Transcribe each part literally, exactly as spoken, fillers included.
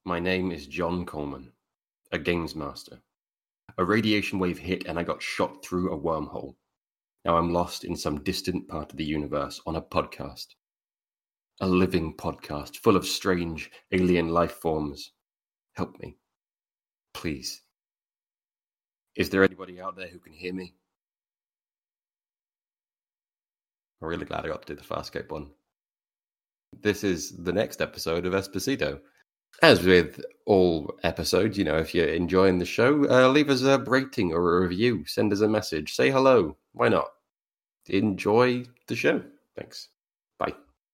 My name is John Coleman, a games master. A radiation wave hit and I got shot through a wormhole. Now I'm lost in some distant part of the universe on a podcast. A living podcast full of strange alien life forms. Help me. Please. Is there anybody out there who can hear me? I'm really glad I got to do the Farscape one. This is the next episode of Esposito. As with all episodes, you know, if you're enjoying the show, uh, leave us a rating or a review. Send us a message. Say hello. Why not? Enjoy the show. Thanks. Bye.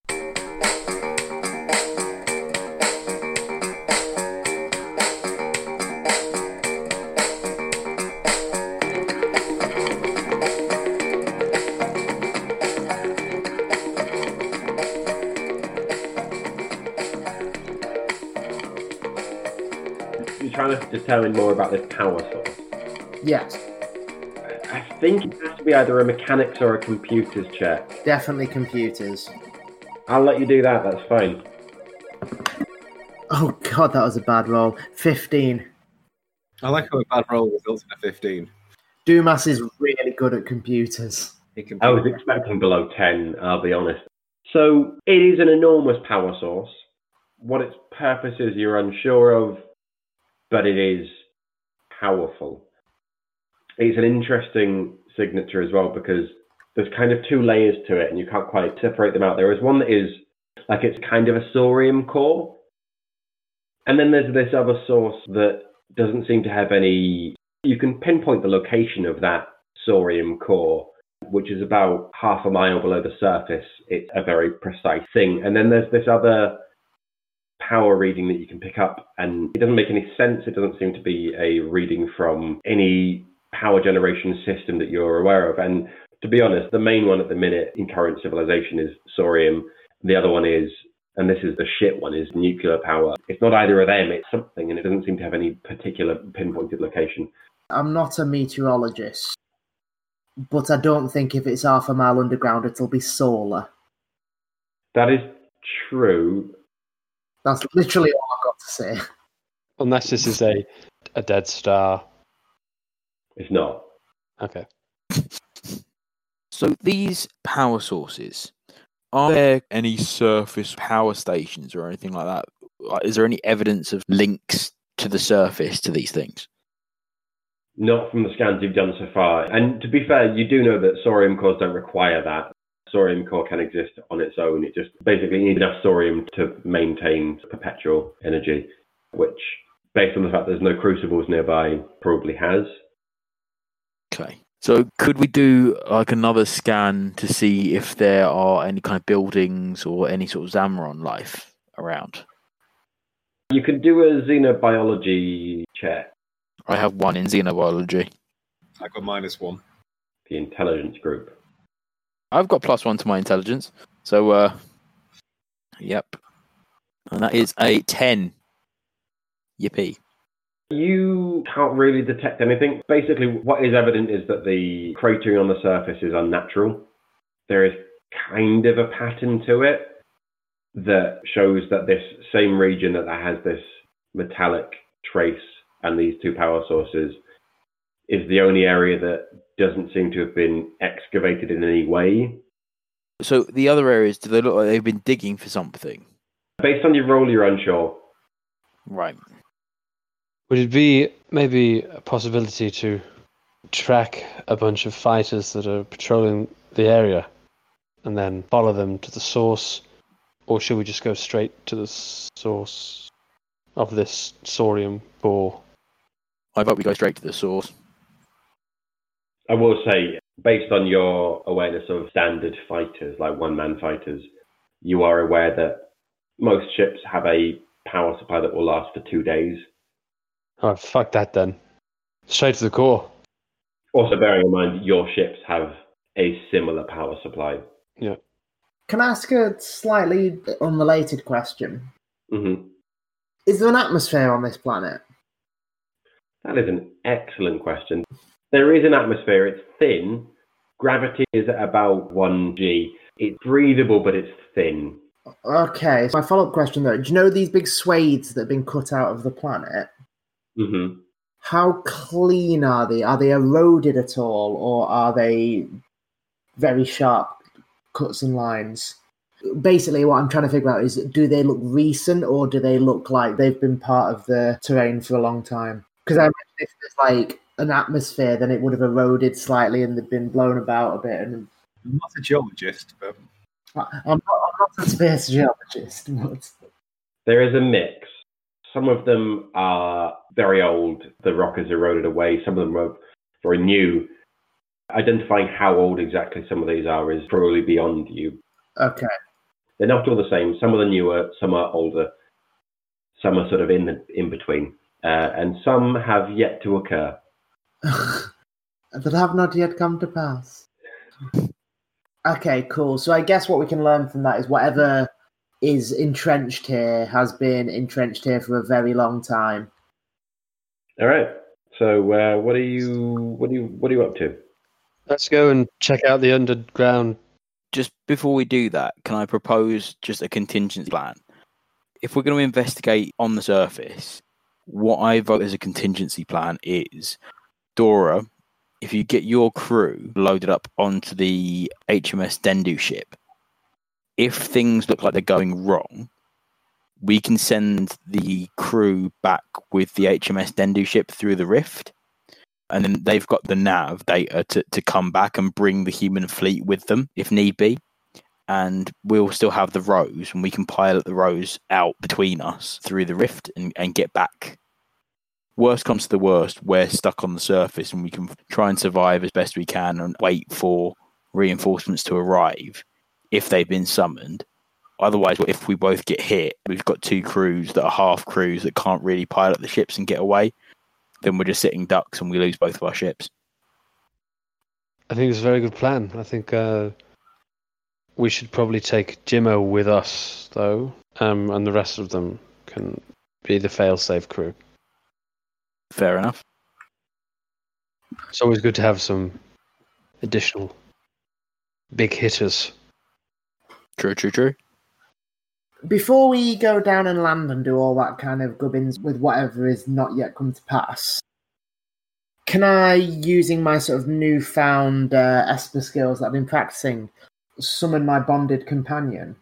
Trying to determine more about this power source. Yes. I think it has to be either a mechanics or a computers check. Definitely computers. I'll let you do that, that's fine. Oh god, that was a bad roll. fifteen. I like how a bad roll results in a fifteen. Dumas is really good at computers. I was expecting below ten, I'll be honest. So, it is an enormous power source. What its purpose is, you're unsure of, but it is powerful. It's an interesting signature as well because there's kind of two layers to it and you can't quite separate them out. There is one that is like it's kind of a thorium core. And then there's this other source that doesn't seem to have any... You can pinpoint the location of that thorium core, which is about half a mile below the surface. It's a very precise thing. And then there's this other power reading that you can pick up, and it doesn't make any sense. It doesn't seem to be a reading from any power generation system that you're aware of. And to be honest, the main one at the minute in current civilization is thorium. The other one is, and this is the shit one, is nuclear power. It's not either of them, it's something, and it doesn't seem to have any particular pinpointed location. I'm not a meteorologist, but I don't think if it's half a mile underground, it'll be solar. That is true. That's literally all I've got to say. Unless this is a a dead star. It's not. Okay. So these power sources, are there any surface power stations or anything like that? Is there any evidence of links to the surface to these things? Not from the scans you've done so far. And to be fair, you do know that thorium cores don't require that. Thorium core can exist on its own. It just basically needs enough thorium to maintain perpetual energy, which, based on the fact there's no crucibles nearby, probably has. Okay. So could we do like another scan to see if there are any kind of buildings or any sort of Zamaron life around? You could do a xenobiology check. I have one in xenobiology. I got minus one. The intelligence group. I've got plus one to my intelligence. So, uh, yep. And that is a ten. Yippee. You can't really detect anything. Basically, what is evident is that the cratering on the surface is unnatural. There is kind of a pattern to it that shows that this same region that has this metallic trace and these two power sources is the only area that doesn't seem to have been excavated in any way. So the other areas, do they look like they've been digging for something? Based on your roll, you're unsure. Right. Would it be maybe a possibility to track a bunch of fighters that are patrolling the area and then follow them to the source? Or should we just go straight to the source of this thorium core? I vote we go straight to the source. I will say, based on your awareness of standard fighters, like one-man fighters, you are aware that most ships have a power supply that will last for two days. Oh, fuck that then. Straight to the core. Also, bearing in mind, your ships have a similar power supply. Yeah. Can I ask a slightly unrelated question? Mm-hmm. Is there an atmosphere on this planet? That is an excellent question. There is an atmosphere. It's thin. Gravity is at about one G. It's breathable, but it's thin. Okay, so my follow-up question though, do you know these big swathes that have been cut out of the planet? Mm-hmm. How clean are they? Are they eroded at all, or are they very sharp cuts and lines? Basically, what I'm trying to figure out is, do they look recent, or do they look like they've been part of the terrain for a long time? Because I imagine if there's like an atmosphere, then it would have eroded slightly and they've been blown about a bit. And I'm not a geologist, but I'm not, I'm not a space geologist, but There is a mix. Some of them are very old. The rock has eroded away. Some of them are very new. Identifying how old exactly some of these are is probably beyond you. okay. They're not all the same. Some are newer, some are older, some are sort of in the in between, uh, and some have yet to occur. That have not yet come to pass. Okay, cool. So I guess what we can learn from that is whatever is entrenched here has been entrenched here for a very long time. All right. So uh, what are you what are you what are you up to? Let's go and check out the underground. Just before we do that, can I propose just a contingency plan? If we're going to investigate on the surface, what I vote as a contingency plan is, Dora, if you get your crew loaded up onto the H M S Dendu ship, if things look like they're going wrong, we can send the crew back with the H M S Dendu ship through the rift, and then they've got the nav data to, to come back and bring the human fleet with them if need be. And we'll still have the Rose, and we can pilot the Rose out between us through the rift and, and get back. Worst comes to the worst, we're stuck on the surface and we can try and survive as best we can and wait for reinforcements to arrive if they've been summoned. Otherwise, if we both get hit, we've got two crews that are half crews that can't really pilot the ships and get away. Then we're just sitting ducks and we lose both of our ships. I think it's a very good plan. I think uh, we should probably take Jimmo with us, though, um, and the rest of them can be the fail-safe crew. Fair enough. It's always good to have some additional big hitters. True, true, true. Before we go down and land and do all that kind of gubbins with whatever is not yet come to pass, can I, using my sort of newfound uh, Esper skills that I've been practicing, summon my bonded companion?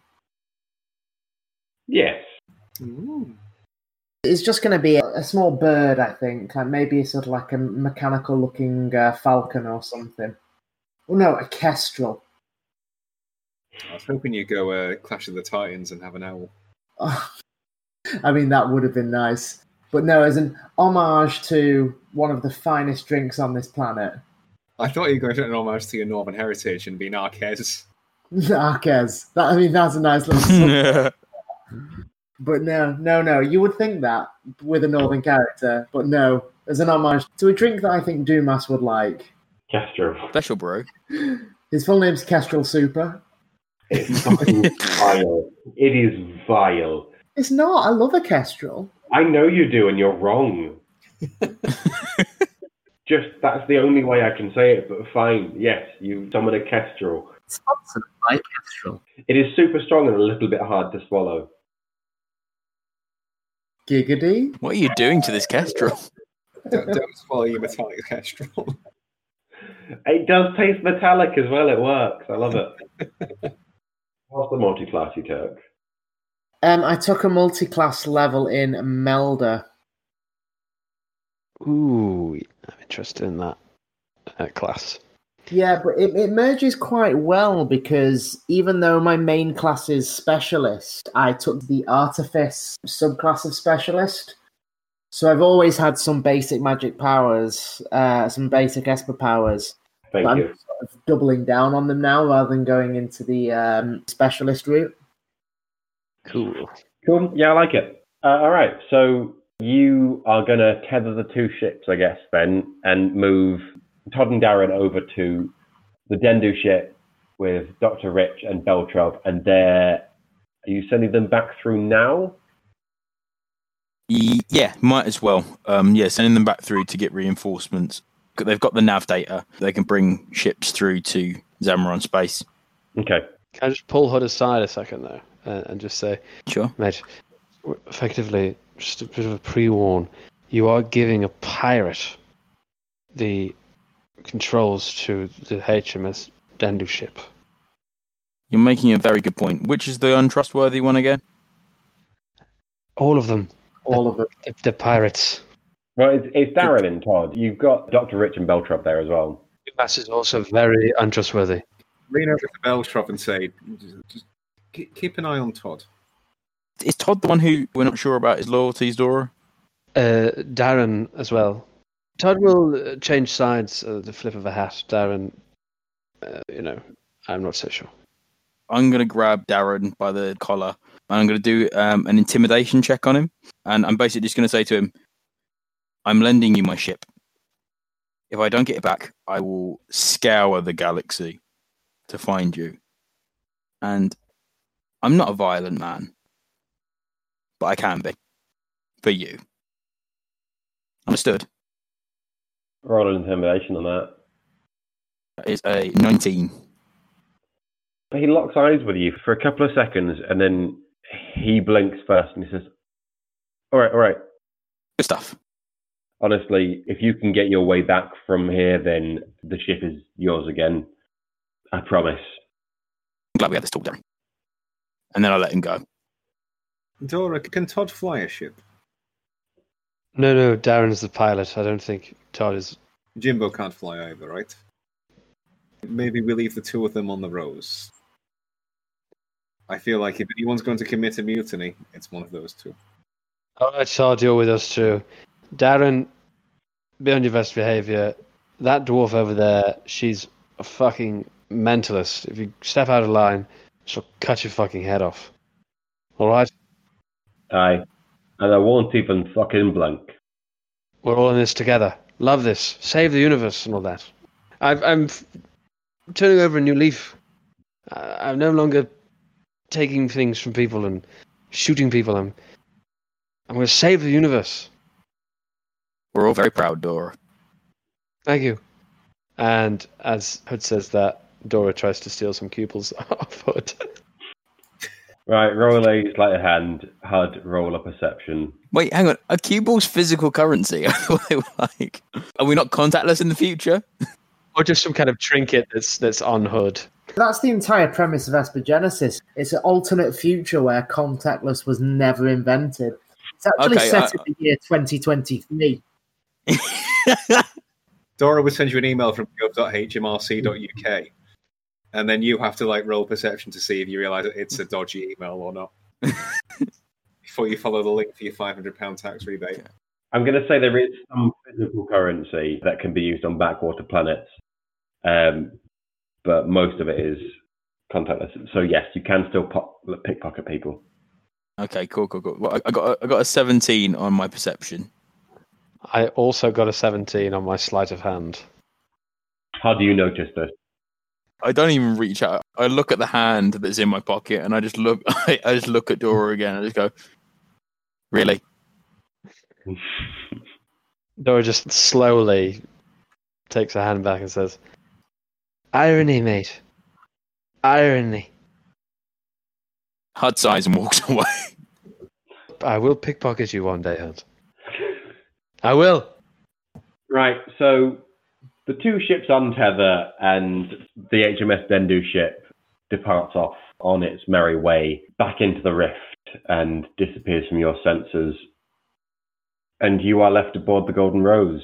Yes. Ooh. It's just going to be a, a small bird, I think, like maybe sort of like a mechanical-looking uh, falcon or something. Oh no, a kestrel. I was hoping you'd go uh, Clash of the Titans and have an owl. Oh, I mean, that would have been nice. But no, as an homage to one of the finest drinks on this planet. I thought you were going to an homage to your northern heritage and being Arquez. Arquez. That, I mean, that's a nice little sub- But no, no, no. You would think that with a northern character. But no, as an homage to a drink that I think Dumas would like. Kestrel. Special, bro. His full name's Kestrel Super. It's fucking vile. It is vile. It's not. I love a Kestrel. I know you do, and you're wrong. Just, that's the only way I can say it, but fine. Yes, you summon a Kestrel. Sponsored by Kestrel. It is super strong and a little bit hard to swallow. Giggity. What are you doing to this kestrel? don't, don't swallow your metallic kestrel. It does taste metallic as well. It works. I love it. What's the multi-class you took? Um, I took a multi-class level in Melda. Ooh, I'm interested in that uh, class. Yeah, but it, it merges quite well because even though my main class is Specialist, I took the Artifice subclass of Specialist. So I've always had some basic magic powers, uh, some basic Esper powers. Thank but you. I'm sort of doubling down on them now rather than going into the um, Specialist route. Cool. Cool. Yeah, I like it. Uh, all right. So you are going to tether the two ships, I guess, then, and move Todd and Darren over to the Dendu ship with Doctor Rich and Beltrov, and they're, are you sending them back through now? Yeah, might as well. Um, yeah, sending them back through to get reinforcements. They've got the nav data. They can bring ships through to Zamaron space. Okay. Can I just pull Hood aside a second, though? uh, and just say, Sure. mate, effectively, just a bit of a pre-warn. You are giving a pirate the controls to the H M S Dendu ship. You're making a very good point. Which is the untrustworthy one again? All of them. All of them. The, the pirates. Well, it's, it's Darren and Todd. You've got Doctor Rich and Beltrop there as well. Mass is also very untrustworthy. Lean over to Beltrop and say, just keep an eye on Todd. Is Todd the one who we're not sure about his loyalties, Dora? Uh, Darren as well. Todd will uh, change sides at the flip of a hat. Darren, uh, you know, I'm not so sure. I'm going to grab Darren by the collar and I'm going to do um, an intimidation check on him. And I'm basically just going to say to him, I'm lending you my ship. If I don't get it back, I will scour the galaxy to find you. And I'm not a violent man, but I can be. For you. Understood? Roll an intimidation on that. That is a nineteen. He locks eyes with you for a couple of seconds, and then he blinks first, and he says, all right, all right. Good stuff. Honestly, if you can get your way back from here, then the ship is yours again. I promise. I'm glad we had this talk, Darren. And then I let him go. Dora, can Todd fly a ship? No, no, Darren's the pilot. I don't think Todd is. Jimbo can't fly either, right? Maybe we leave the two of them on the Rose. I feel like if anyone's going to commit a mutiny, it's one of those two. All right, Todd, you're with us too. Darren, be on your best behaviour. That dwarf over there, she's a fucking mentalist. If you step out of line, she'll cut your fucking head off. All right? Aye. And I won't even fucking blink. We're all in this together. Love this. Save the universe and all that. I've, I'm f- turning over a new leaf. Uh, I'm no longer taking things from people and shooting people. I'm, I'm going to save the universe. We're all very proud, Dora. Thank you. And as Hood says that, Dora tries to steal some cupils off Hood. Right, roll a sleight of hand. Hud, roll a perception. Wait, hang on. Are Q-balls physical currency? I thought they were like... Are we not contactless in the future? Or just some kind of trinket that's that's on Hood. That's the entire premise of Aspergenesis. It's an alternate future where contactless was never invented. It's actually Okay, set uh, in the year twenty twenty-three. Dora would send you an email from gov dot h m r c dot u k, and then you have to like roll perception to see if you realise that it's a dodgy email or not. Before you follow the link for your five hundred pounds tax rebate. Okay. I'm going to say there is some physical currency that can be used on backwater planets, um, but most of it is contactless. So yes, you can still pop, pickpocket people. Okay, cool, cool, cool. Well, I, I got a, I got a seventeen on my perception. I also got a seventeen on my sleight of hand. How do you notice this? I don't even reach out. I look at the hand that's in my pocket, and I just look. I, I just look at Dora again. and I just go, "Really?" Dora just slowly takes her hand back and says, "Irony, mate. Irony. Hud sighs and walks away. I will pickpocket you one day, Hunt. I will." Right, so the two ships untether and the H M S Dendu ship departs off on its merry way back into the rift and disappears from your senses. And you are left aboard the Golden Rose.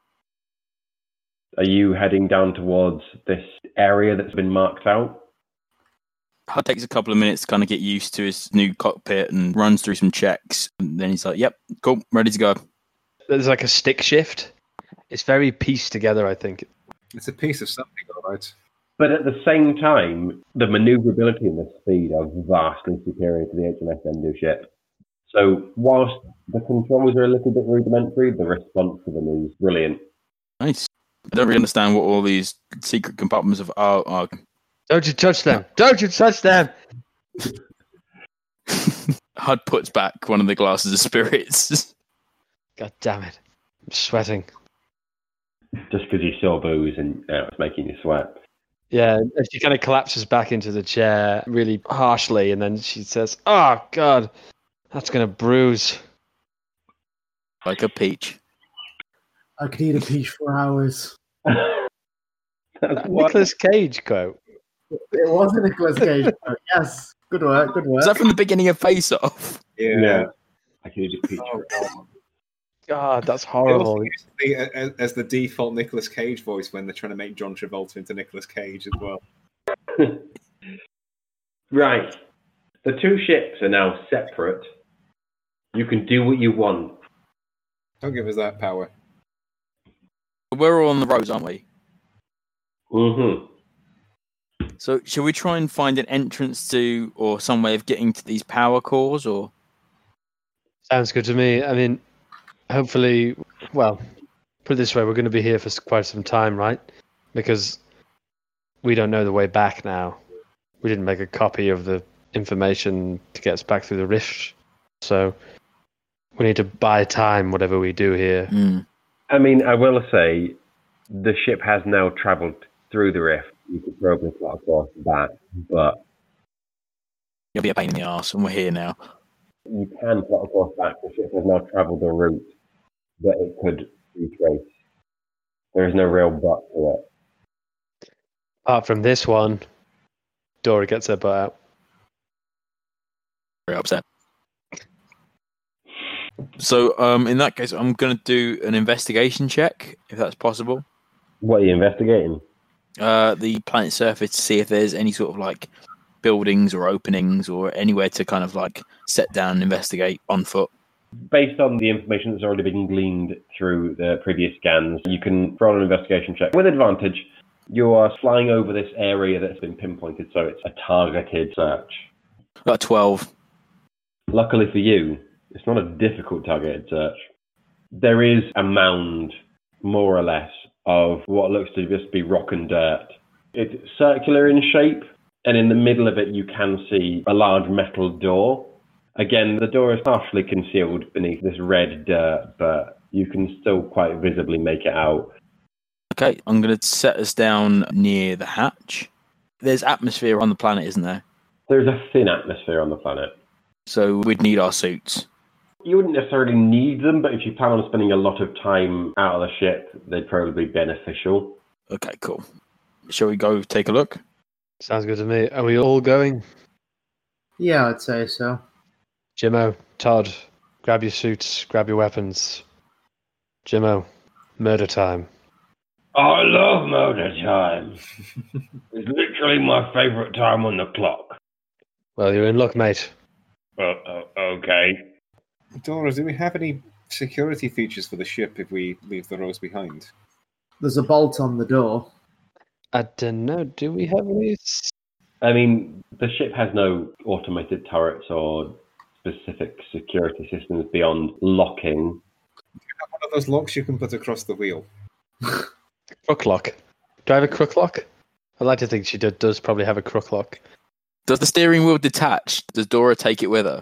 Are you heading down towards this area that's been marked out? Hud takes a couple of minutes to kind of get used to his new cockpit and runs through some checks. And then he's like, "Yep, cool, ready to go." There's like a stick shift. It's very pieced together, I think. It's a piece of something, all right. But at the same time, the maneuverability and the speed are vastly superior to the H M S Dendu ship. So whilst the controls are a little bit rudimentary, the response to them is brilliant. Nice. I don't really understand what all these secret compartments of are. are. Don't you touch them! Don't you touch them! Hud puts back one of the glasses of spirits. God damn it. I'm sweating. Just because you saw booze and uh, it's making you sweat. Yeah, and she kind of collapses back into the chair really harshly, and then she says, "Oh God, that's gonna bruise." Like a peach. I could eat a peach for hours. That's That what. Nicolas Cage quote. It was a Nicolas Cage. Yes, good work, good work. Is that from the beginning of Face Off? Yeah. I could eat a peach Oh, for God. God, that's It horrible. also used to be as, as the default Nicolas Cage voice when they're trying to make John Travolta into Nicolas Cage as well. Right. The two ships are now separate. You can do what you want. Don't give us that power. We're all on the roads, aren't we? Mm-hmm. So should we try and find an entrance to or some way of getting to these power cores, or Sounds good to me. I mean, hopefully, well, put it this way, we're going to be here for quite some time, right? Because we don't know the way back now. We didn't make a copy of the information to get us back through the rift. So we need to buy time, whatever we do here. mm. I mean, I will say the ship has now travelled through the rift. You could probably plot across that, but it'll be a pain in the arse, and we're here now. you can plot across that. The ship has now travelled a route that it could retrace. There is no real but to it. Apart from this one, Dora gets her butt out. Very upset. So, um, in that case, I'm going to do an investigation check, if that's possible. What are you investigating? Uh, the planet's surface to see if there's any sort of like buildings or openings or anywhere to kind of like set down and investigate on foot. Based on the information that's already been gleaned through the previous scans, you can roll an investigation check with advantage. You are flying over this area that's been pinpointed, so it's a targeted search. Got twelve. Luckily for you, it's not a difficult targeted search. There is a mound, more or less, of what looks to just be rock and dirt. It's circular in shape, and in the middle of it you can see a large metal door. Again, the door is partially concealed beneath this red dirt, but you can still quite visibly make it out. Okay, I'm going to set us down near the hatch. There's atmosphere on the planet, isn't there? There's a thin atmosphere on the planet. So we'd need our suits. You wouldn't necessarily need them, but if you plan on spending a lot of time out of the ship, they'd probably be beneficial. Okay, cool. Shall we go take a look? Sounds good to me. Are we all going? Yeah, I'd say so. Jimmo, Todd, grab your suits, grab your weapons. Jimmo, murder time. I love murder time. It's literally my favourite time on the clock. Well, you're in luck, mate. Uh, uh, okay. Dora, do we have any security features for the ship if we leave the rose behind? There's a bolt on the door. I don't know. Do we have any? I mean, the ship has no automated turrets or specific security systems beyond locking. One of those locks you can put across the wheel. Crook lock. Do I have a crook lock? I'd like to think she do, does probably have a crook lock. Does the steering wheel detach? Does Dora take it with her?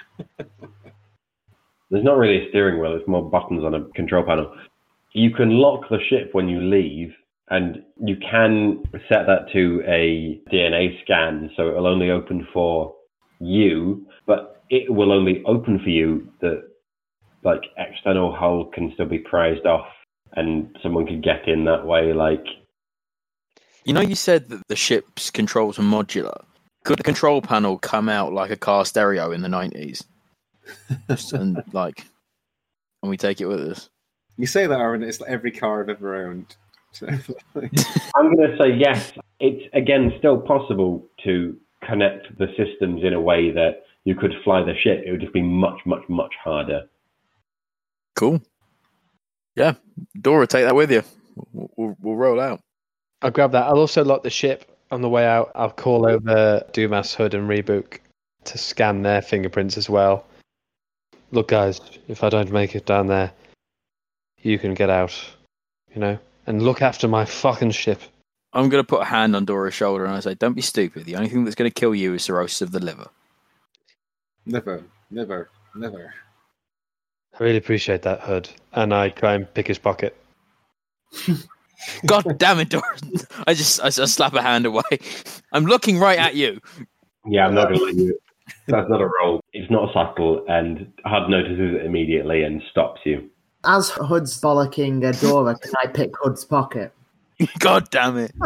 There's not really a steering wheel, it's more buttons on a control panel. You can lock the ship when you leave, and you can set that to a D N A scan, so it will only open for you, but it will only open for you. The like external hull can still be prized off, and someone could get in that way. Like, You know, you said that the ship's controls were modular. Could the control panel come out like a car stereo in the nineties? and like, and we take it with us? You say that, Aaron, it's like every car I've ever owned. So, I'm going to say yes. It's again still possible to connect the systems in a way that you could fly the ship. It would just be much, much, much harder. Cool. Yeah, Dora, take that with you. We'll, we'll, we'll roll out. I'll grab that. I'll also lock the ship on the way out. I'll call over Dumas, Hood, and Rebook to scan their fingerprints as well. Look, guys, if I don't make it down there, you can get out, you know, and look after my fucking ship. I'm going to put a hand on Dora's shoulder and I say, don't be stupid. The only thing that's going to kill you is cirrhosis of the liver. never, never, never. I really appreciate that, Hood. And I try and pick his pocket. God damn it, Doran. I just I just slap a hand away. I'm looking right at you. Yeah, I'm not going to let you. That's not a roll. It's not subtle, and Hud notices it immediately and stops you. As Hud's bollocking uh, Dora, can I pick Hud's pocket? God damn it.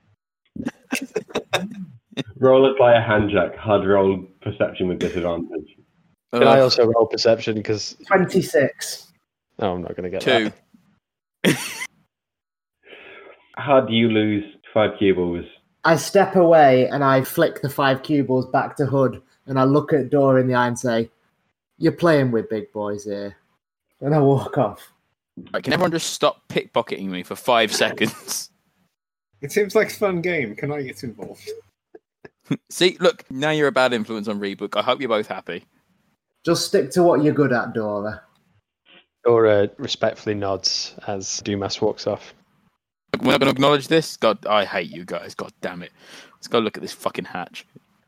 Roll it by a hand check. Hud roll perception with disadvantage. Can I also roll perception? Because twenty-six. No, I'm not going to get Two. that. How do you lose five cubles? I step away and I flick the five cubles back to Hud, and I look at Dora in the eye and say, "You're playing with big boys here." And I walk off. Right, can everyone just stop pickpocketing me for five seconds? It seems like a fun game. Can I get involved? See, look, now you're a bad influence on Rebook. I hope you're both happy. Just stick to what you're good at, Dora. Dora respectfully nods as Dumas walks off. We're not going to acknowledge this? God, I hate you guys. God damn it. Let's go look at this fucking hatch.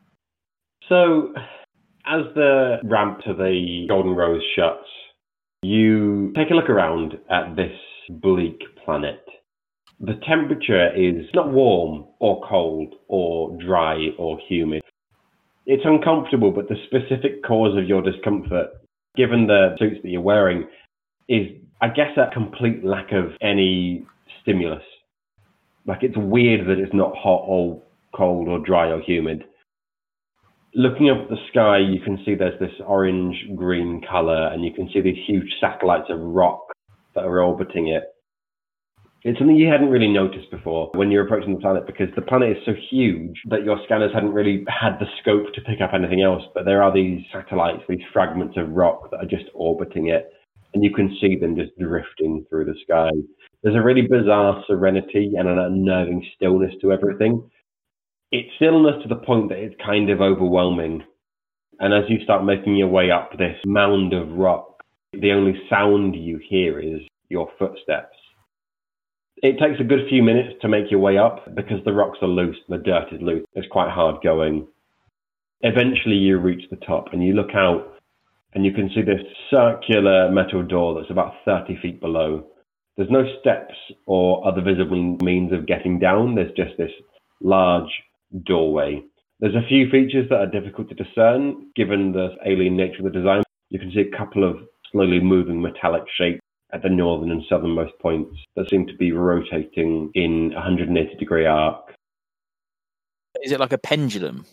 So, as the ramp to the Golden Rose shuts, you take a look around at this bleak planet. The temperature is not warm or cold or dry or humid. It's uncomfortable, but the specific cause of your discomfort, given the suits that you're wearing, is, I guess, a complete lack of any stimulus. Like, it's weird that it's not hot or cold or dry or humid. Looking up at the sky, you can see there's this orange-green colour, and you can see these huge satellites of rock that are orbiting it. It's something you hadn't really noticed before when you're approaching the planet, because the planet is so huge that your scanners hadn't really had the scope to pick up anything else. But there are these satellites, these fragments of rock that are just orbiting it, and you can see them just drifting through the sky. There's a really bizarre serenity and an unnerving stillness to everything. It's stillness to the point that it's kind of overwhelming. And as you start making your way up this mound of rock, the only sound you hear is your footsteps. It takes a good few minutes to make your way up because the rocks are loose, the dirt is loose. It's quite hard going. Eventually you reach the top and you look out and you can see this circular metal door that's about thirty feet below. There's no steps or other visible means of getting down. There's just this large doorway. There's a few features that are difficult to discern given the alien nature of the design. You can see a couple of slowly moving metallic shapes at the northern and southernmost points that seem to be rotating in a one hundred eighty degree arc. Is it like a pendulum?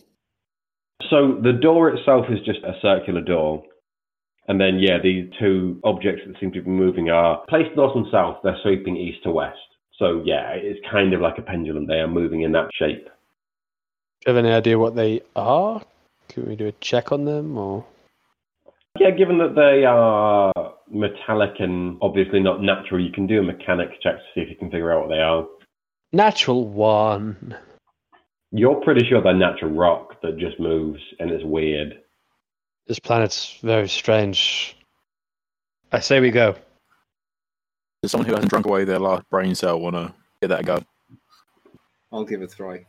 So the door itself is just a circular door. And then, yeah, these two objects that seem to be moving are placed north and south. They're sweeping east to west. So, yeah, it's kind of like a pendulum. They are moving in that shape. Do you have any idea what they are? Can we do a check on them? Or Yeah, given that they are metallic and obviously not natural, you can do a mechanics check to see if you can figure out what they are. Natural one. You're pretty sure they're natural rock that just moves and it's weird. This planet's very strange. I say we go. Does someone who hasn't drunk away their last brain cell want to give that a go? I'll give it a try.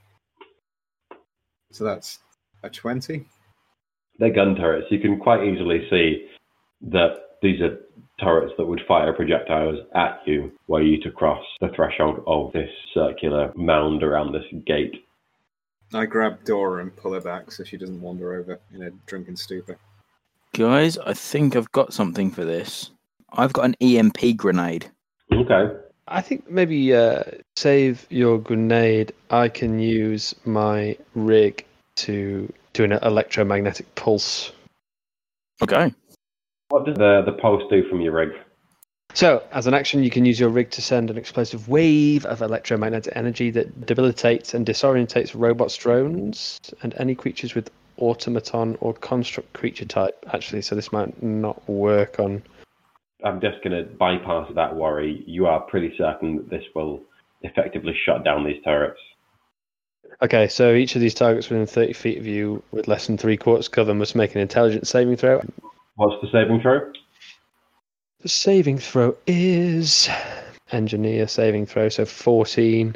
So that's a twenty. They're gun turrets. You can quite easily see that these are turrets that would fire projectiles at you were you to cross the threshold of this circular mound around this gate. I grab Dora and pull her back so she doesn't wander over in a drunken stupor. Guys, I think I've got something for this. I've got an E M P grenade. Okay. I think maybe uh, save your grenade. I can use my rig to do an electromagnetic pulse. Okay. What does the, the pulse do from your rig? So, as an action, you can use your rig to send an explosive wave of electromagnetic energy that debilitates and disorientates robots, drones, and any creatures with automaton or construct creature type. Actually, so this might not work on... I'm just going to bypass that worry. You are pretty certain that this will effectively shut down these turrets. Okay, so each of these targets within thirty feet of you with less than three quarters cover must make an intelligence saving throw. What's the saving throw? The saving throw is engineer saving throw, so fourteen.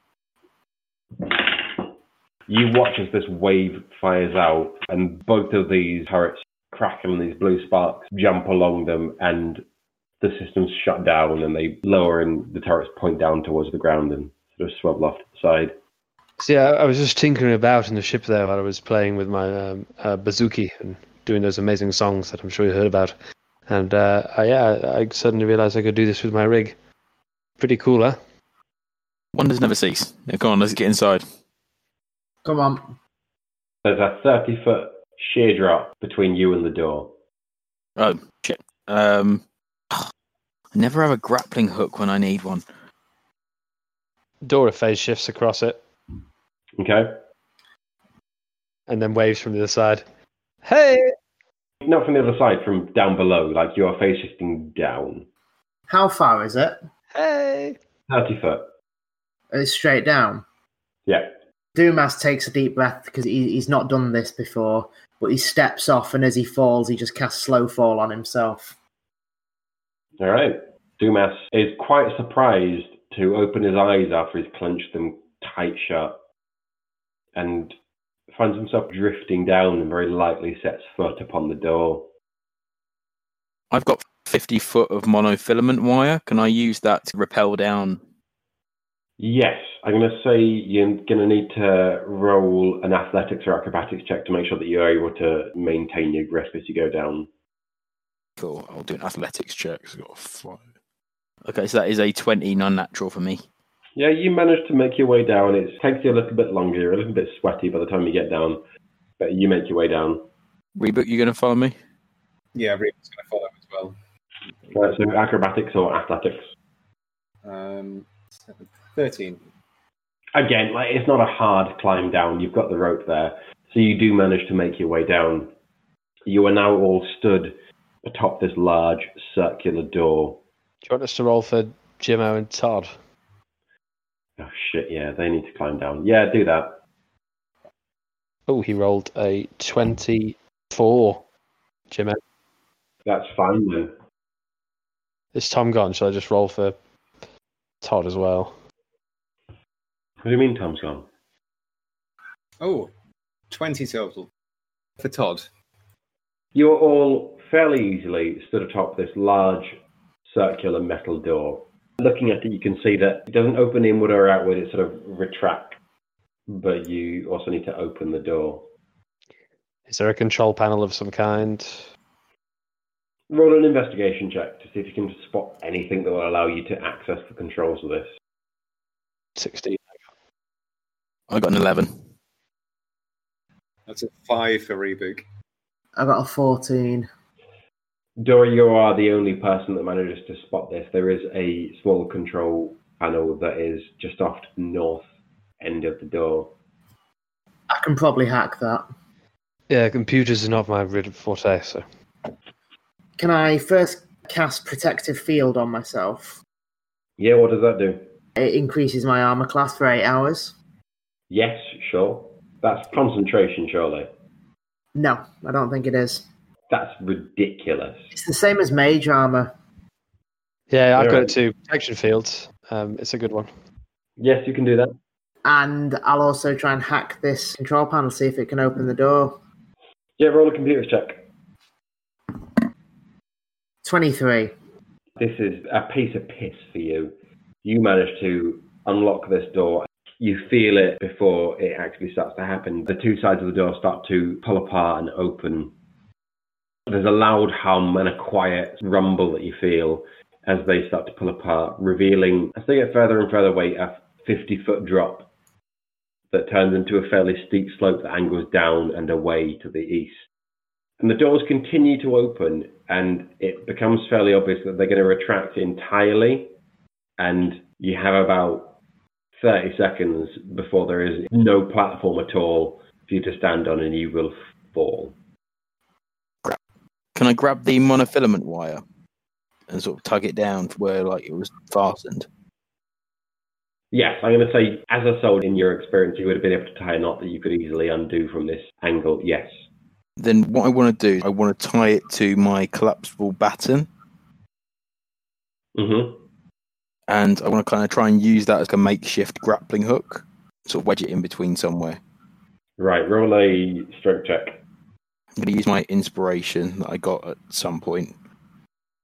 You watch as this wave fires out, and both of these turrets crackle and these blue sparks jump along them, and the systems shut down and they lower and the turrets point down towards the ground and sort of swivel off to the side. So yeah, I was just tinkering about in the ship there while I was playing with my um, uh, bazooki and doing those amazing songs that I'm sure you heard about. And uh, I, yeah, I suddenly realised I could do this with my rig. Pretty cool, huh? Wonders never cease. Yeah, come on, let's get inside. Come on. There's a thirty-foot sheer drop between you and the door. Oh, shit. Um, I never have a grappling hook when I need one. Dora phase shifts across it Okay? and then waves from the other side. Hey! Not from the other side, from down below, like you are face shifting down. How far is it? Hey! thirty foot. It's straight down. Yeah. Dumas takes a deep breath because he, he's not done this before, but he steps off, and as he falls, he just casts slow fall on himself. All right. Dumas is quite surprised to open his eyes after he's clenched them tight shut and finds himself drifting down and very lightly sets foot upon the door. I've got fifty foot of monofilament wire. Can I use that to rappel down? Yes, I'm going to say you're going to need to roll an athletics or acrobatics check to make sure that you're able to maintain your grip as you go down. Cool. I'll do an athletics check. It's got a five. Okay, so that is a twenty non-natural for me. Yeah, you manage to make your way down. It takes you a little bit longer. You're a little bit sweaty by the time you get down, but you make your way down. Rebook, you going to follow me? Yeah, Reed's going to follow as well. Right, so acrobatics or athletics? Um, seven, thirteen. Again, like it's not a hard climb down. You've got the rope there, so you do manage to make your way down. You are now all stood atop this large circular door. Do you want us to roll for Jimmo and Todd? Oh shit! Yeah, they need to climb down. Yeah, do that. Oh, he rolled a twenty-four. Jimmo. That's fine then. Is Tom gone? Shall I just roll for Todd as well? What do you mean Tom's gone? Oh, twenty total. For Todd. You are all fairly easily stood atop this large circular metal door. Looking at it, you can see that it doesn't open inward or outward, it sort of retracts, but you also need to open the door. Is there a control panel of some kind? Roll an investigation check to see if you can spot anything that will allow you to access the controls of this. sixteen. I got an eleven. That's a five for Rebook. I got a fourteen. Dora, you are the only person that manages to spot this. There is a small control panel that is just off to the north end of the door. I can probably hack that. Yeah, computers are not my real forte, so. Can I first cast Protective Field on myself? Yeah, what does that do? It increases my armor class for eight hours. Yes, sure. That's concentration, surely. No, I don't think it is. That's ridiculous. It's the same as Mage armor. Yeah, I've All got right. it too. Protection fields. Um, it's a good one. Yes, you can do that. And I'll also try and hack this control panel, see if it can open the door. Yeah, roll a computer check. twenty-three. This is a piece of piss for you. You manage to unlock this door. You feel it before it actually starts to happen. The two sides of the door start to pull apart and open. There's a loud hum and a quiet rumble that you feel as they start to pull apart, revealing, as they get further and further away, a fifty-foot drop that turns into a fairly steep slope that angles down and away to the east. And the doors continue to open, and it becomes fairly obvious that they're going to retract entirely, and you have about thirty seconds before there is no platform at all for you to stand on, and you will fall. Can I grab the monofilament wire and sort of tug it down to where like it was fastened? Yes, I'm going to say, as a soul, in your experience, you would have been able to tie a knot that you could easily undo from this angle. Yes. Then what I want to do, I want to tie it to my collapsible batten, Mm-hmm. and I want to kind of try and use that as a makeshift grappling hook, sort of wedge it in between somewhere. Right, roll a stroke check. I'm going to use my inspiration that I got at some point.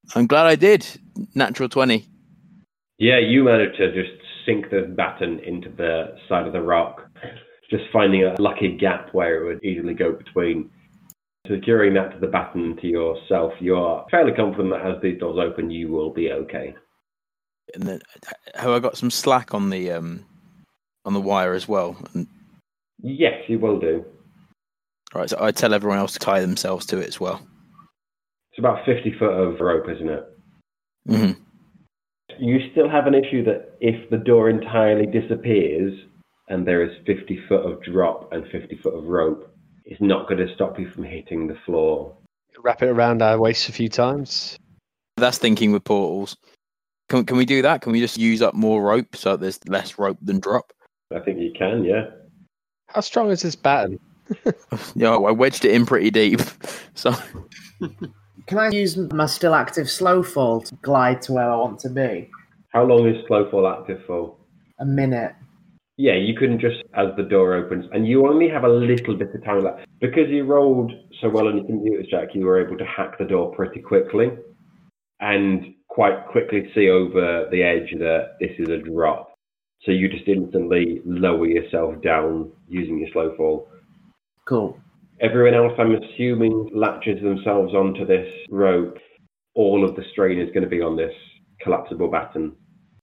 I'm glad I did. Natural twenty. Yeah, you managed to just sink the baton into the side of the rock, just finding a lucky gap where it would easily go between. Securing that to the baton to yourself, you're fairly confident that as these doors open, you will be okay. And then, have I got some slack on the um on the wire as well? And, Yes, you will do. right, so I tell everyone else to tie themselves to it as well. It's about fifty foot of rope, isn't it? Mm-hmm. You still have an issue that if the door entirely disappears and there is fifty foot of drop and fifty foot of rope, it's not going to stop you from hitting the floor. Wrap it around our waist a few times. That's thinking with portals. Can can we do that? Can we just use up more rope so there's less rope than drop? I think you can, yeah. How strong is this baton? Yeah, I wedged it in pretty deep. So Can I use my still active slow fall to glide to where I want to be? How long is slow fall active for? A minute. Yeah, you can just, as the door opens, and you only have a little bit of time left. Because you rolled so well on your computer, Jack, you were able to hack the door pretty quickly and quite quickly see over the edge that this is a drop. So you just instantly lower yourself down using your slow fall. Cool. Everyone else, I'm assuming, latches themselves onto this rope. All of the strain is going to be on this collapsible baton.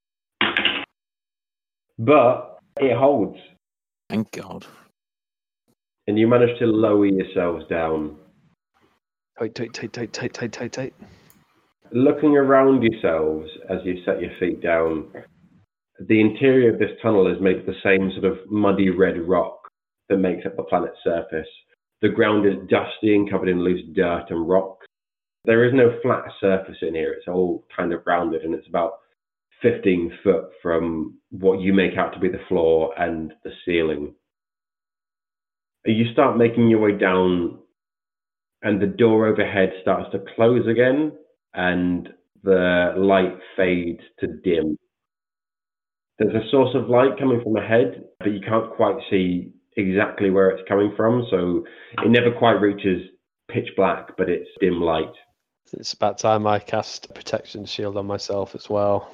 But it holds. thank God. And you manage to lower yourselves down. Tight, tight, tight, tight, tight, tight, tight, tight. Looking around yourselves as you set your feet down, the interior of this tunnel is made of the same sort of muddy red rock that makes up the planet's surface. The ground is dusty and covered in loose dirt and rocks. There is no flat surface in here. It's all kind of rounded, and it's about fifteen foot from what you make out to be the floor and the ceiling. You start making your way down, and the door overhead starts to close again, and the light fades to dim. There's a source of light coming from ahead, but you can't quite see exactly where it's coming from, so it never quite reaches pitch black, but it's dim light. It's about time I cast a protection shield on myself as well.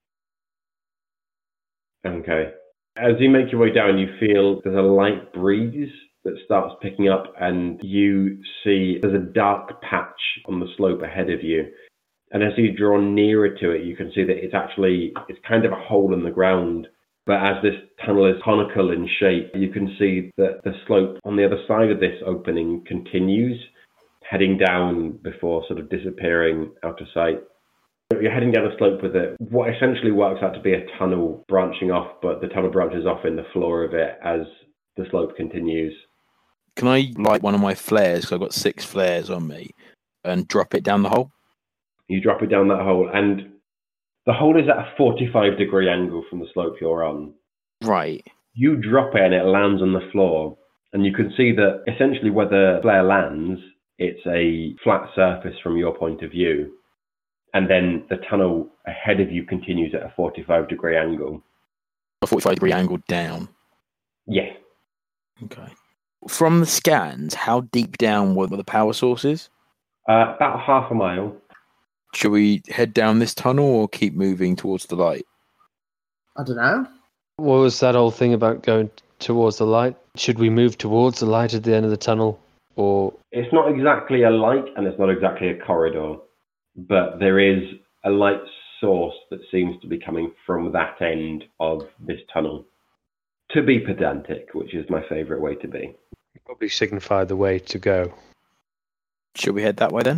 Okay. As you make your way down, you feel there's a light breeze that starts picking up, and you see there's a dark patch on the slope ahead of you. And as you draw nearer to it, you can see that it's actually, it's kind of a hole in the ground. But as this tunnel is conical in shape, you can see that the slope on the other side of this opening continues, heading down before sort of disappearing out of sight. You're heading down a slope with it, what essentially works out to be a tunnel branching off, but the tunnel branches off in the floor of it as the slope continues. Can I light one of my flares, because I've got six flares on me, and drop it down the hole? You drop it down that hole, and the hole is at a forty-five degree angle from the slope you're on. Right. You drop it and it lands on the floor, and you can see that essentially where the flare lands, it's a flat surface from your point of view. And then the tunnel ahead of you continues at a forty-five degree angle. A forty-five degree angle down. Yeah. Okay. From the scans, how deep down were the power sources? Uh, about half a mile. Should we head down this tunnel or keep moving towards the light? I don't know. What was that whole thing about going towards the light? Should we move towards the light at the end of the tunnel, or? It's not exactly a light, and it's not exactly a corridor, but there is a light source that seems to be coming from that end of this tunnel. To be pedantic, which is my favourite way to be. Probably signify the way to go. Should we head that way then?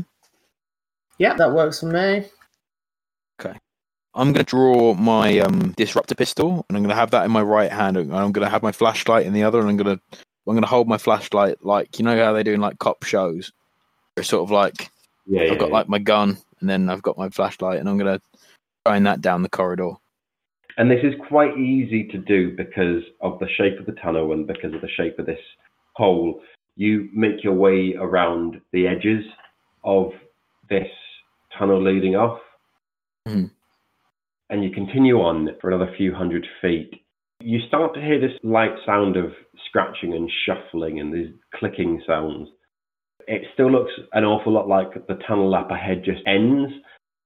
Yeah, that works for me. Okay. I'm going to draw my um, disruptor pistol, and I'm going to have that in my right hand, and I'm going to have my flashlight in the other, and I'm going to I'm going to hold my flashlight like, you know how they do in like cop shows? They're sort of like, Yeah, I've yeah, got yeah. like my gun, and then I've got my flashlight, and I'm going to shine that down the corridor. And this is quite easy to do because of the shape of the tunnel and because of the shape of this hole. You make your way around the edges of this tunnel leading off, Mhm. and you continue on for another few hundred feet. You start to hear this light sound of scratching and shuffling and these clicking sounds. It still looks an awful lot like the tunnel up ahead just ends,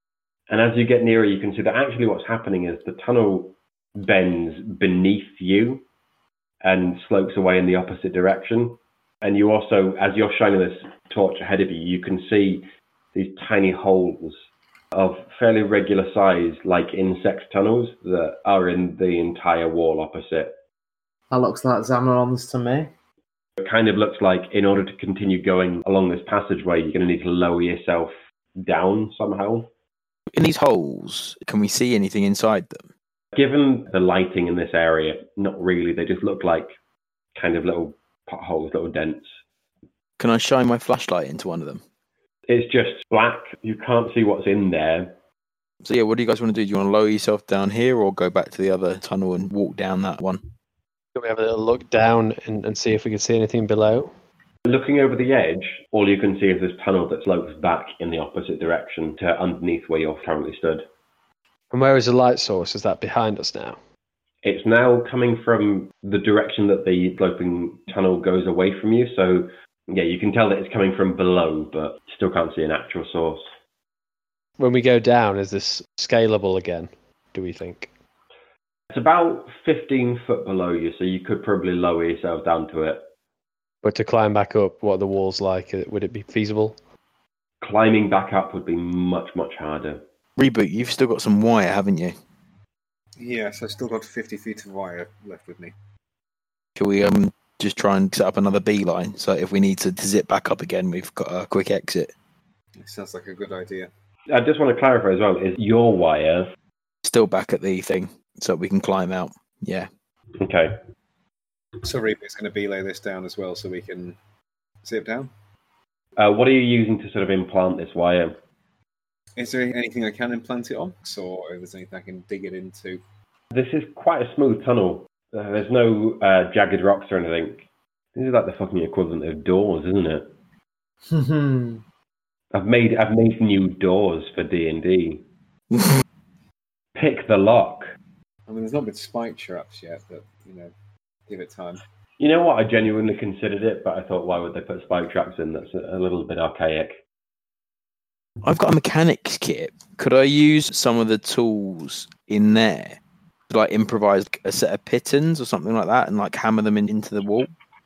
And as you get nearer, you can see that actually what's happening is the tunnel bends beneath you and slopes away in the opposite direction. And you also, as you're shining this torch ahead of you, you can see these tiny holes of fairly regular size, like insect tunnels, that are in the entire wall opposite. That looks like Xamaron's to me. It kind of looks like in order to continue going along this passageway, you're going to need to lower yourself down somehow. In these holes, can we see anything inside them? Given the lighting in this area, not really. They just look like kind of little potholes, little dents. Can I shine my flashlight into one of them? It's just black. You can't see what's in there. So yeah, what do you guys want to do? Do you want to lower yourself down here or go back to the other tunnel and walk down that one? Can we have a little look down and, and see if we can see anything below? Looking over the edge, all you can see is this tunnel that slopes back in the opposite direction to underneath where you're currently stood. And where is the light source? Is that behind us now? It's now coming from the direction that the sloping tunnel goes away from you. So, yeah, you can tell that it's coming from below, but still can't see an actual source. When we go down, is this scalable again, do we think? It's about fifteen foot below you, so you could probably lower yourself down to it. But to climb back up, what are the walls like? Would it be feasible? Climbing back up would be much, much harder. Reboot, you've still got some wire, haven't you? Yes, I've still got fifty feet of wire left with me. Can we um just try and set up another beeline, so if we need to, to zip back up again, we've got a quick exit? It sounds like a good idea. I just want to clarify as well, is your wire... Still back at the thing, so we can climb out. Yeah. Okay. So Reboot's going to belay this down as well, so we can zip down. Uh, what are you using to sort of implant this wire? Is there anything I can implant it on, or if there's anything I can dig it into? This is quite a smooth tunnel. Uh, there's no uh, jagged rocks or anything. This is like the fucking equivalent of doors, isn't it? I've made I've made new doors for D and D. Pick the lock. I mean, there's not been spike traps yet, but you know, give it time. You know what? I genuinely considered it, but I thought, why would they put spike traps in? That's a, a little bit archaic. I've got a mechanics kit. Could I use some of the tools in there to like improvise a set of pitons or something like that and like hammer them in, into the wall?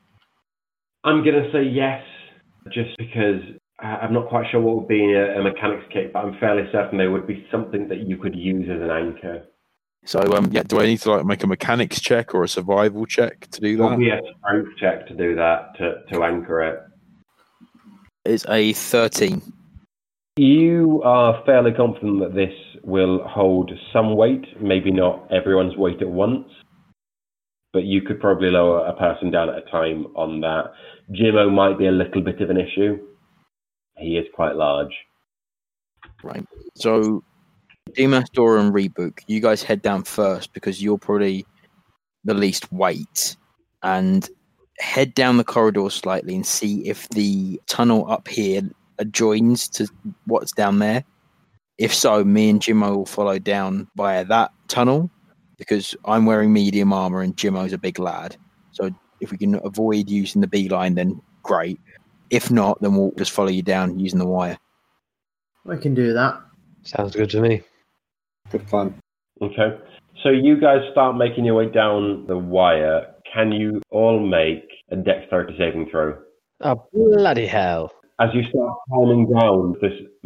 I'm going to say yes, just because I'm not quite sure what would be a, a mechanics kit, but I'm fairly certain there would be something that you could use as an anchor. So, um, yeah, do I need to like make a mechanics check or a survival check to do that? It would be a strength check to do that, to, to anchor it. It's a thirteen. You are fairly confident that this will hold some weight, maybe not everyone's weight at once, but you could probably lower a person down at a time on that. Jimmo might be a little bit of an issue. He is quite large. Right. So, Dimas, Dora, and Rebook, you guys head down first because you're probably the least weight, and head down the corridor slightly and see if the tunnel up here adjoins to what's down there. If so, me and Jimmo will follow down via that tunnel because I'm wearing medium armor and Jimmo's a big lad. So if we can avoid using the beeline, then great. If not, then we'll just follow you down using the wire. We can do that. Sounds good to me. Good plan. Okay. So you guys start making your way down the wire. Can you all make a dexterity saving throw? Oh, bloody hell. As you start climbing down,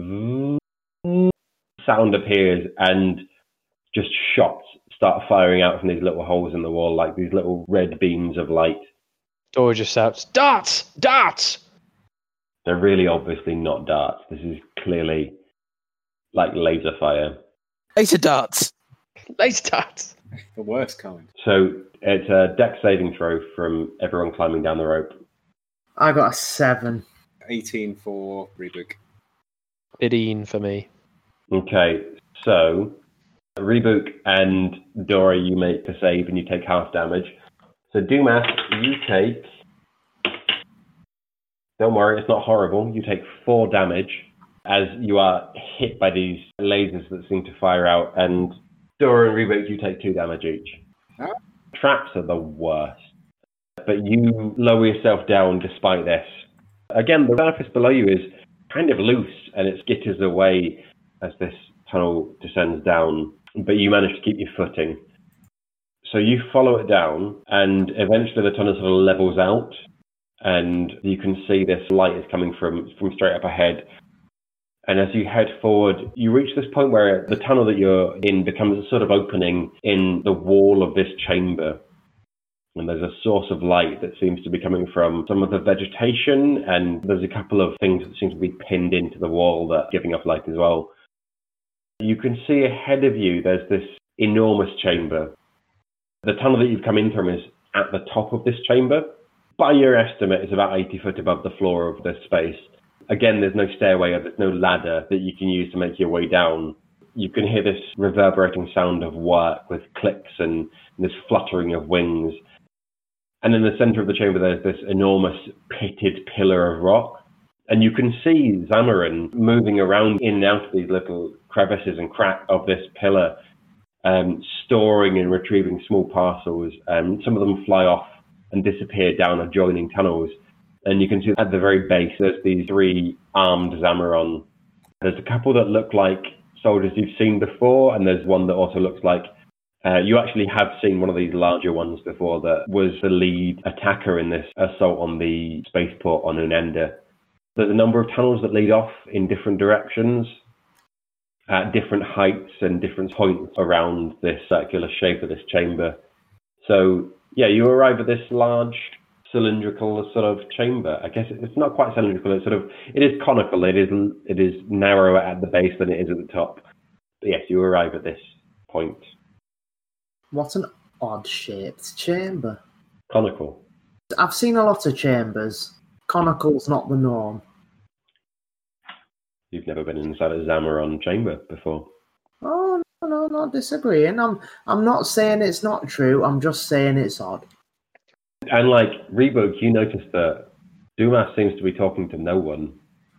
this sound appears and just shots start firing out from these little holes in the wall, like these little red beams of light. Dora just shouts, darts! Darts! They're really obviously not darts. This is clearly like laser fire. Laser darts! Laser darts! The worst kind. So it's a dex saving throw from everyone climbing down the rope. I got a seven. eighteen for Rebook. fifteen for me. Okay, so Rebook and Dora, you make a save and you take half damage. So Dumas, you take... Don't worry, it's not horrible. You take four damage as you are hit by these lasers that seem to fire out, and Dora and Rebook, you take two damage each. Huh? Traps are the worst, but you lower yourself down despite this. Again, the surface below you is kind of loose, and it skitters away as this tunnel descends down, but you manage to keep your footing. So you follow it down, and eventually the tunnel sort of levels out, and you can see this light is coming from, from straight up ahead. And as you head forward, you reach this point where the tunnel that you're in becomes a sort of opening in the wall of this chamber. And there's a source of light that seems to be coming from some of the vegetation, and there's a couple of things that seem to be pinned into the wall that are giving off light as well. You can see ahead of you, there's this enormous chamber. The tunnel that you've come in from is at the top of this chamber. By your estimate, it's about eighty foot above the floor of this space. Again, there's no stairway or there's no ladder that you can use to make your way down. You can hear this reverberating sound of work with clicks and this fluttering of wings. And in the center of the chamber, there's this enormous pitted pillar of rock. And you can see Zamarin moving around in and out of these little crevices and cracks of this pillar, um, storing and retrieving small parcels. Um, some of them fly off and disappear down adjoining tunnels. And you can see at the very base, there's these three armed Zamaron. There's a couple that look like soldiers you've seen before, and there's one that also looks like uh, you actually have seen one of these larger ones before that was the lead attacker in this assault on the spaceport on Unenda. There's a number of tunnels that lead off in different directions at different heights and different points around this circular shape of this chamber. So, yeah, you arrive at this large cylindrical sort of chamber. I guess it's not quite cylindrical. It's sort of, it is conical. It is, it is narrower at the base than it is at the top. But yes, you arrive at this point. What an odd-shaped chamber. Conical. I've seen a lot of chambers. Conical's not the norm. You've never been inside a Zamaron chamber before. Oh, no, no, not disagreeing. I'm, I'm not saying it's not true. I'm just saying it's odd. And like Rebook, you notice that Dumas seems to be talking to no one.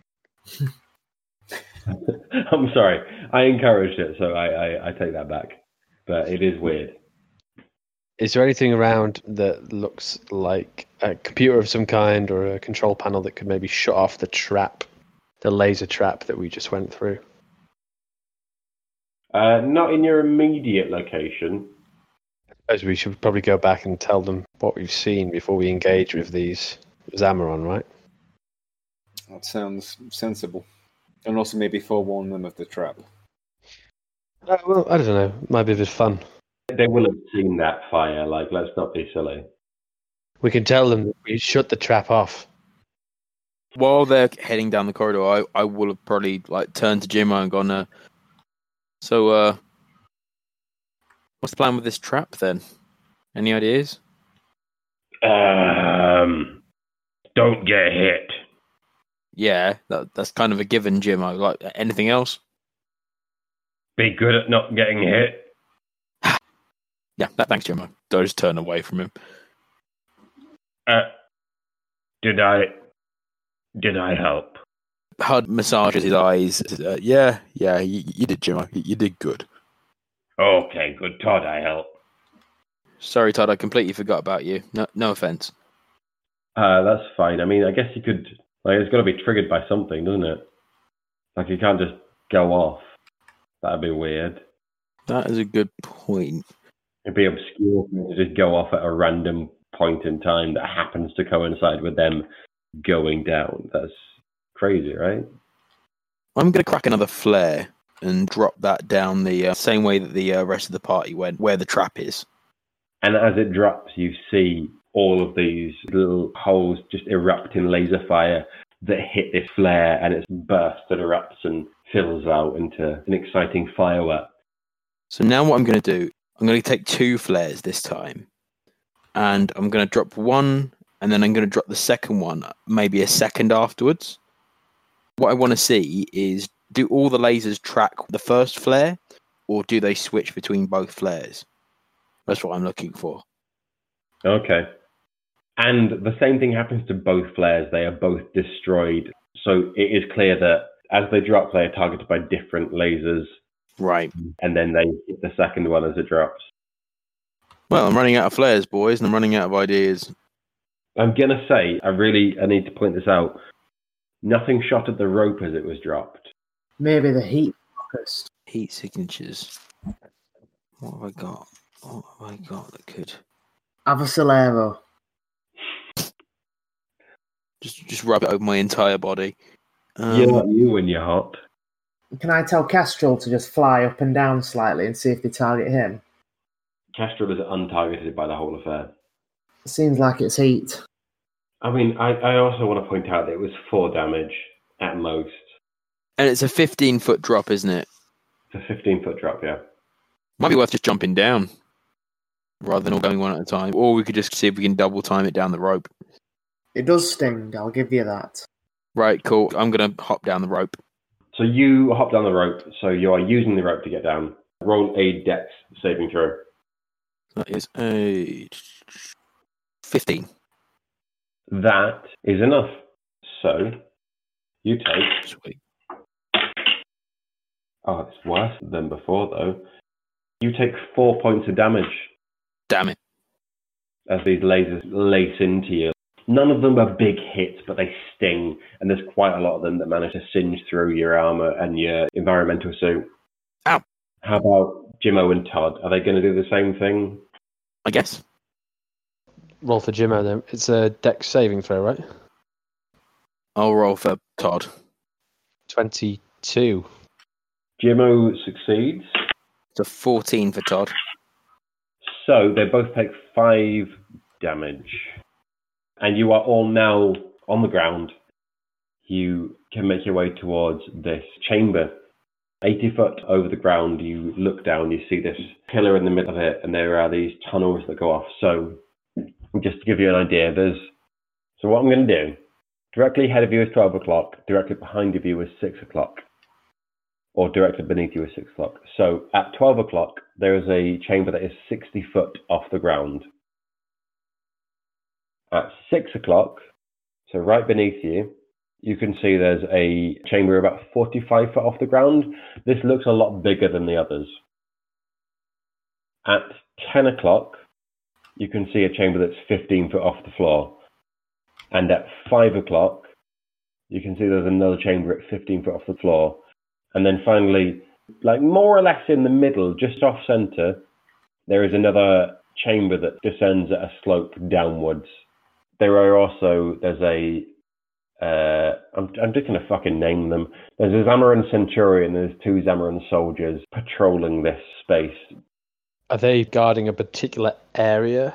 I'm sorry, I encouraged it, so I, I, I take that back. But it is weird. Is there anything around that looks like a computer of some kind or a control panel that could maybe shut off the trap, the laser trap that we just went through? Uh, not in your immediate location. As we should probably go back and tell them what we've seen before we engage with these Zamaron, right? That sounds sensible. And also maybe forewarn them of the trap. Uh, well, I don't know. Might be a bit fun. They will have seen that fire. Like, let's not be silly. We can tell them that we shut the trap off. While they're heading down the corridor, I, I will have probably like turned to Jimmo and gone, uh, so, uh, what's the plan with this trap then? Any ideas? Um, don't get hit. Yeah, that, that's kind of a given, Jimmo. Like, anything else? Be good at not getting hit. Yeah, that, thanks, Jimmo. I just turn away from him. Uh, did I, did I help? Hud massages his eyes. Uh, yeah, yeah, you, you did, Jimmo. You, you did good. Okay, good. Todd, I help. Sorry, Todd, I completely forgot about you. No, no offense. Uh, that's fine. I mean, I guess you could, like, it's got to be triggered by something, doesn't it? Like, you can't just go off. That'd be weird. That is a good point. It'd be obscure for me to just go off at a random point in time that happens to coincide with them going down. That's crazy, right? I'm going to crack another flare and drop that down the uh, same way that the uh, rest of the party went, where the trap is. And as it drops, you see all of these little holes just erupt in laser fire that hit this flare, and it's burst and erupts and fills out into an exciting firework. So now what I'm going to do, I'm going to take two flares this time, and I'm going to drop one, and then I'm going to drop the second one, maybe a second afterwards. What I want to see is, do all the lasers track the first flare, or do they switch between both flares? That's what I'm looking for. Okay. And the same thing happens to both flares. They are both destroyed. So it is clear that as they drop, they are targeted by different lasers. Right. And then they hit the second one as it drops. Well, I'm running out of flares, boys, and I'm running out of ideas. I'm going to say, I really I need to point this out. Nothing shot at the rope as it was dropped. Maybe the heat focused. Heat signatures. What have I got? What have I got that could Avocilero. just just rub it over my entire body? Um, You're not you when you're hot. Can I tell Castrol to just fly up and down slightly and see if they target him? Kestrel is untargeted by the whole affair. It seems like it's heat. I mean, I, I also want to point out that it was four damage at most. And it's a fifteen foot drop, isn't it? It's a fifteen foot drop, yeah. Might be worth just jumping down rather than all going one at a time. Or we could just see if we can double time it down the rope. It does sting, I'll give you that. Right, cool. I'm going to hop down the rope. So you hop down the rope, so you are using the rope to get down. Roll a dex saving throw. That is a fifteen. That is enough. So you take... Sweet. Oh, it's worse than before, though. You take four points of damage Damn it. as these lasers lace into you. None of them are big hits, but they sting, and there's quite a lot of them that manage to singe through your armor and your environmental suit. Ow. How about Jimmo and Todd? Are they going to do the same thing? I guess. Roll for Jimmo then. It's a dex saving throw, right? I'll roll for Todd. twenty-two. Jimmo succeeds. It's a fourteen for Todd. So they both take five damage. And you are all now on the ground. You can make your way towards this chamber. eighty foot over the ground, you look down, you see this pillar in the middle of it, and there are these tunnels that go off. So just to give you an idea, there's... So what I'm going to do, directly ahead of you is twelve o'clock, directly behind of you is six o'clock. Or directly beneath you is six o'clock. So at twelve o'clock, there is a chamber that is sixty foot off the ground. At six o'clock, so right beneath you, you can see there's a chamber about forty-five foot off the ground. This looks a lot bigger than the others. At ten o'clock, you can see a chamber that's fifteen foot off the floor. And at five o'clock, you can see there's another chamber at fifteen foot off the floor. And then finally, like more or less in the middle, just off center, there is another chamber that descends at a slope downwards. There are also, there's a, uh, I'm, I'm just going to fucking name them. There's a Zamaran Centurion, there's two Zamaran soldiers patrolling this space. Are they guarding a particular area?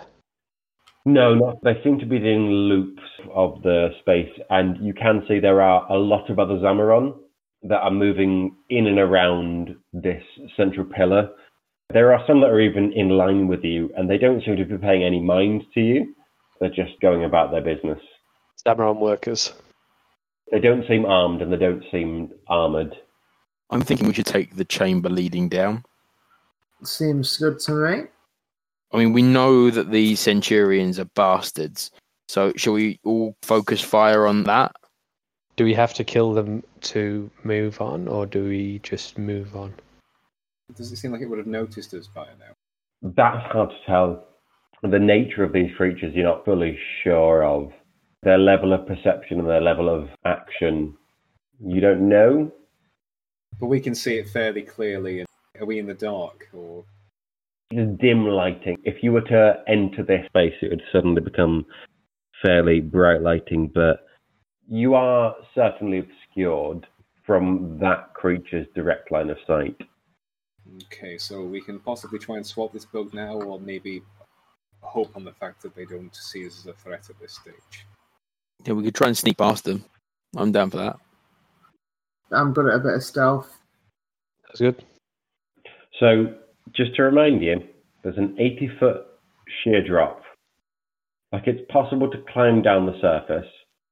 No, not, they seem to be doing loops of the space, and you can see there are a lot of other Zamaron that are moving in and around this central pillar. There are some that are even in line with you, and they don't seem to be paying any mind to you. They're just going about their business. Zamaron workers. They don't seem armed, and they don't seem armoured. I'm thinking we should take the chamber leading down. Seems good to me. I mean, we know that the Centurions are bastards. So shall we all focus fire on that? Do we have to kill them to move on, or do we just move on? Does it seem like it would have noticed us by now? That's hard to tell. The nature of these creatures you're not fully sure of. Their level of perception and their level of action, you don't know. But we can see it fairly clearly. And are we in the dark? Or It's dim lighting. If you were to enter this space, it would suddenly become fairly bright lighting, but you are certainly obscured from that creature's direct line of sight. Okay, so we can possibly try and swap this bug now, or maybe hope on the fact that they don't see us as a threat at this stage. Yeah, we could try and sneak past them. I'm down for that. I'm good at a bit of stealth. That's good. So, just to remind you, there's an eighty foot sheer drop. Like, it's possible to climb down the surface,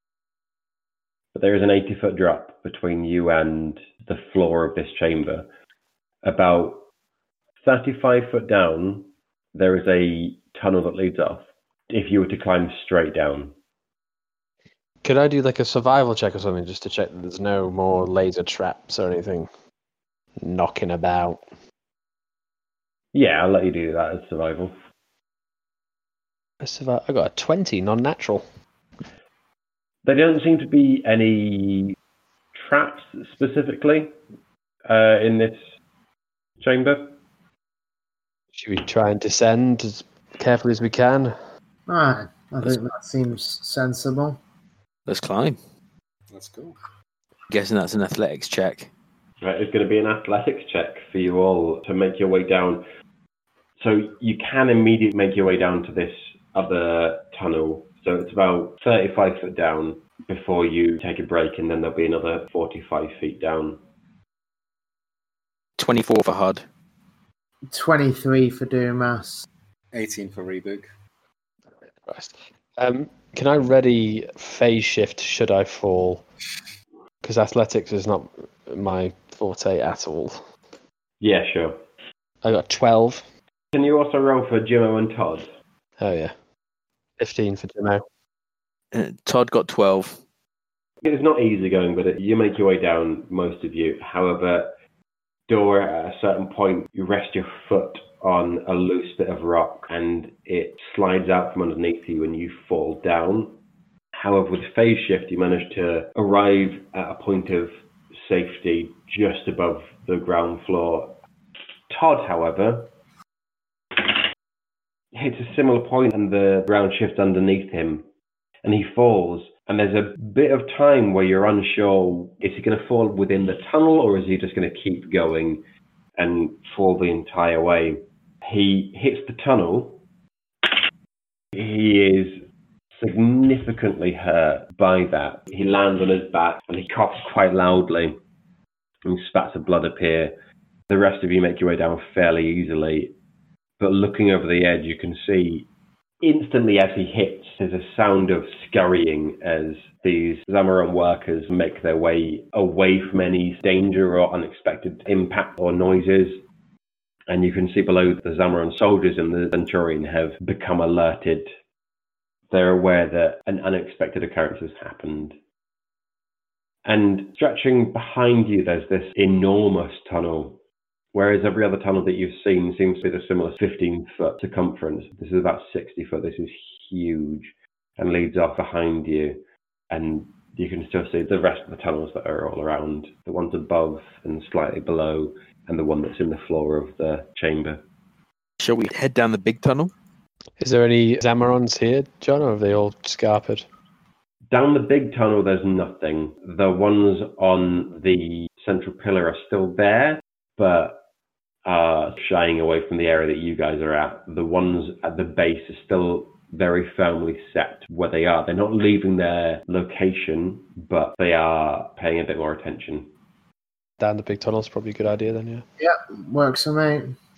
but there is an eighty foot drop between you and the floor of this chamber. About thirty-five foot down, there is a tunnel that leads off, if you were to climb straight down. Could I do like a survival check or something just to check that there's no more laser traps or anything knocking about? Yeah, I'll let you do that as survival. I survive- I got a twenty, non-natural. There don't seem to be any traps specifically uh, in this chamber? Should we try and descend as carefully as we can? Alright, I think that seems sensible. Let's climb. That's cool. Guessing that's an athletics check. Right, it's going to be an athletics check for you all to make your way down. So you can immediately make your way down to this other tunnel. So it's about thirty-five foot down before you take a break, and then there'll be another forty-five feet down. twenty-four for H U D. twenty-three for Dumas. eighteen for Rebook. Christ. Um, can I ready phase shift should I fall? Because athletics is not my forte at all. Yeah, sure. I got twelve. Can you also roll for Jimmo and Todd? Oh, yeah. fifteen for Jimmo. Uh, Todd got twelve. It's not easy going, but it, you make your way down, most of you. However, Dora, at a certain point, you rest your foot on a loose bit of rock and it slides out from underneath you and you fall down. However, with phase shift, you manage to arrive at a point of safety just above the ground floor. Todd, however, hits a similar point and the ground shifts underneath him and he falls. And there's a bit of time where you're unsure, is he going to fall within the tunnel or is he just going to keep going and fall the entire way? He hits the tunnel. He is significantly hurt by that. He lands on his back and he coughs quite loudly and spats of blood appear. The rest of you make your way down fairly easily. But looking over the edge, you can see instantly as he hits, there's a sound of scurrying as these Zamoran workers make their way away from any danger or unexpected impact or noises. And you can see below the Zamoran soldiers and the Centurion have become alerted. They're aware that an unexpected occurrence has happened. And stretching behind you, there's this enormous tunnel. Whereas every other tunnel that you've seen seems to be the similar fifteen foot circumference. This is about sixty foot. This is huge and leads off behind you. And you can still see the rest of the tunnels that are all around. The ones above and slightly below, and the one that's in the floor of the chamber. Shall we head down the big tunnel? Is there any Zamorans here, John, or are they all scarpered? Down the big tunnel, there's nothing. The ones on the central pillar are still there, but are shying away from the area that you guys are at. The ones at the base are still very firmly set where they are. They're not leaving their location, but they are paying a bit more attention. Down the big tunnel is probably a good idea then, yeah. Yeah, works for me.